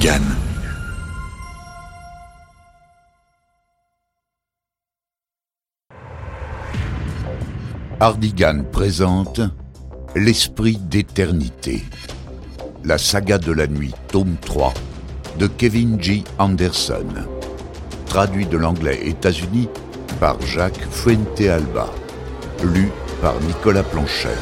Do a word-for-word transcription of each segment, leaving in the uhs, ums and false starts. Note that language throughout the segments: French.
Hardigan. Hardigan présente L'Esprit d'éternité, la saga de la nuit, tome trois, de Kevin J. Anderson, traduit de l'anglais États-Unis par Jacques Fuentealba, lu par Nicolas Planchet.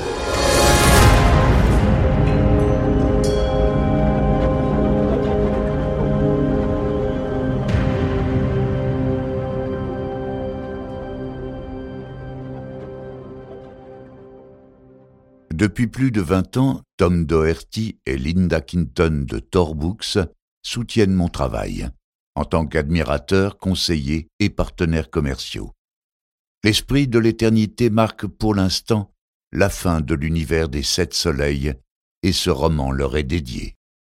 Depuis plus de vingt ans, Tom Doherty et Linda Quinton de Tor Books soutiennent mon travail, en tant qu'admirateurs, conseillers et partenaires commerciaux. L'Esprit de l'éternité marque pour l'instant la fin de l'univers des sept soleils, et ce roman leur est dédié.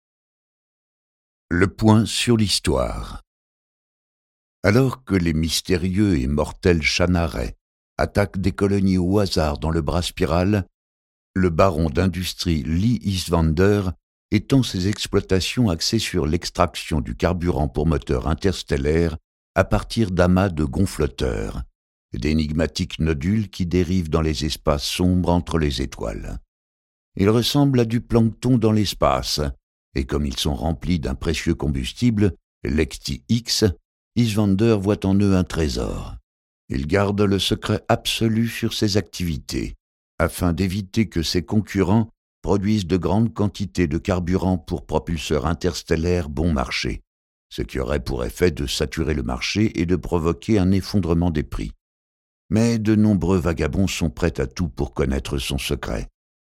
Le point sur l'histoire. Alors que les mystérieux et mortels Shannarei attaquent des colonies au hasard dans le bras spiral, le baron d'industrie Lee Isvander étend ses exploitations axées sur l'extraction du carburant pour moteurs interstellaires à partir d'amas de gonfloteurs, d'énigmatiques nodules qui dérivent dans les espaces sombres entre les étoiles. Ils ressemblent à du plancton dans l'espace, et comme ils sont remplis d'un précieux combustible, l'Ecti X, Isvander voit en eux un trésor. Il garde le secret absolu sur ses activités, afin d'éviter que ses concurrents produisent de grandes quantités de carburant pour propulseurs interstellaires bon marché, ce qui aurait pour effet de saturer le marché et de provoquer un effondrement des prix. Mais de nombreux vagabonds sont prêts à tout pour connaître son secret.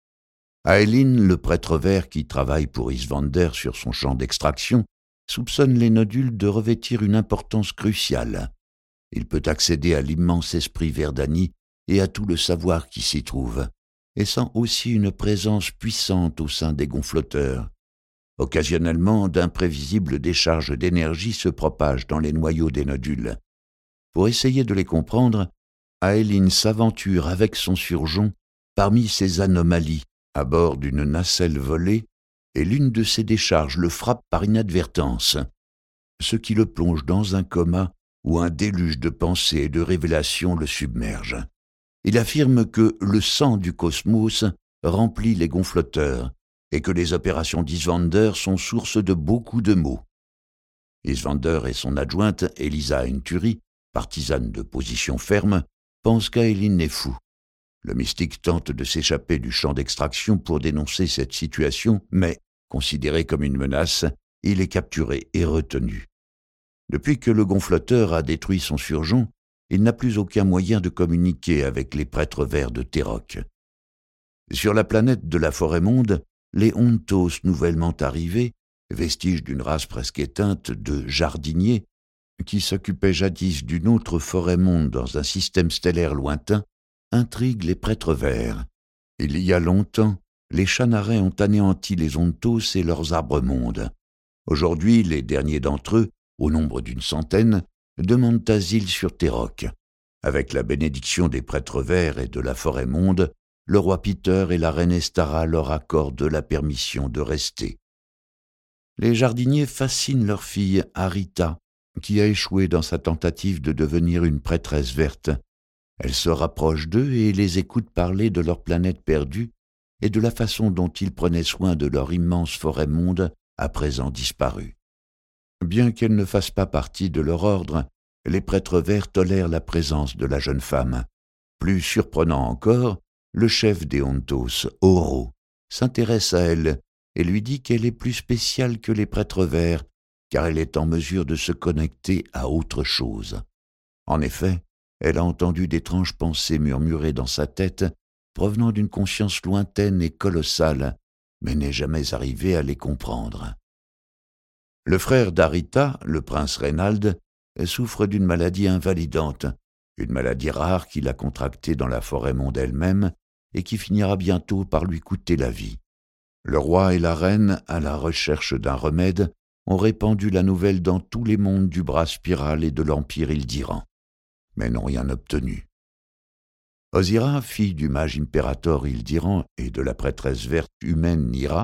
Aelin, le prêtre vert qui travaille pour Isvander sur son champ d'extraction, soupçonne les nodules de revêtir une importance cruciale. Il peut accéder à l'immense esprit Verdani et à tout le savoir qui s'y trouve, et sent aussi une présence puissante au sein des gonfloteurs. Occasionnellement, d'imprévisibles décharges d'énergie se propagent dans les noyaux des nodules. Pour essayer de les comprendre, Aelin s'aventure avec son surgeon parmi ces anomalies à bord d'une nacelle volée, et l'une de ces décharges le frappe par inadvertance, ce qui le plonge dans un coma où un déluge de pensées et de révélations le submerge. Il affirme que le sang du cosmos remplit les gonfloteurs et que les opérations d'Isvander sont source de beaucoup de maux. Isvander et son adjointe, Elisa Enturi, partisane de position ferme, pensent qu'Aelin est fou. Le mystique tente de s'échapper du champ d'extraction pour dénoncer cette situation, mais, considéré comme une menace, il est capturé et retenu. Depuis que le gonfloteur a détruit son surgeon, il n'a plus aucun moyen de communiquer avec les prêtres verts de Terok. Sur la planète de la Forêt-Monde, les Ontos nouvellement arrivés, vestiges d'une race presque éteinte de jardiniers, qui s'occupaient jadis d'une autre Forêt-Monde dans un système stellaire lointain, intriguent les prêtres verts. Il y a longtemps, les Shannarei ont anéanti les Ontos et leurs arbres-mondes. Aujourd'hui, les derniers d'entre eux, au nombre d'une centaine, demandent asile sur Terok. Avec la bénédiction des prêtres verts et de la Forêt-Monde, le roi Peter et la reine Estara leur accordent la permission de rester. Les jardiniers fascinent leur fille Arita, qui a échoué dans sa tentative de devenir une prêtresse verte. Elle se rapproche d'eux et les écoute parler de leur planète perdue et de la façon dont ils prenaient soin de leur immense Forêt-Monde à présent disparue. Bien qu'elle ne fasse pas partie de leur ordre, les prêtres verts tolèrent la présence de la jeune femme. Plus surprenant encore, le chef des Ontos, Oro, s'intéresse à elle et lui dit qu'elle est plus spéciale que les prêtres verts, car elle est en mesure de se connecter à autre chose. En effet, elle a entendu d'étranges pensées murmurées dans sa tête, provenant d'une conscience lointaine et colossale, mais n'est jamais arrivée à les comprendre. Le frère d'Arita, le prince Reynald, souffre d'une maladie invalidante, une maladie rare qu'il a contractée dans la Forêt-Monde elle-même et qui finira bientôt par lui coûter la vie. Le roi et la reine, à la recherche d'un remède, ont répandu la nouvelle dans tous les mondes du bras spiral et de l'Empire Ildiran, mais n'ont rien obtenu. Ozira, fille du mage impérator Ildiran et de la prêtresse verte humaine Nira,